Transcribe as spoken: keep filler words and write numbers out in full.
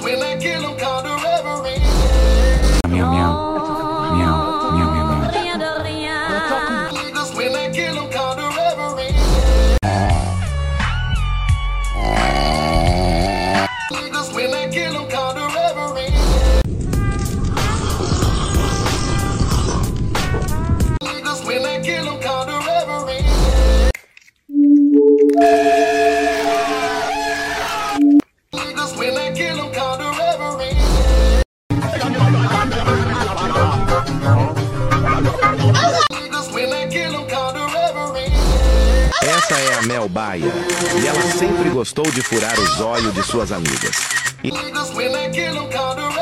Miau, miau. Miau, miau, miau, miau. Essa é a Mel Baia, e ela sempre gostou de furar os olhos de suas amigas. E...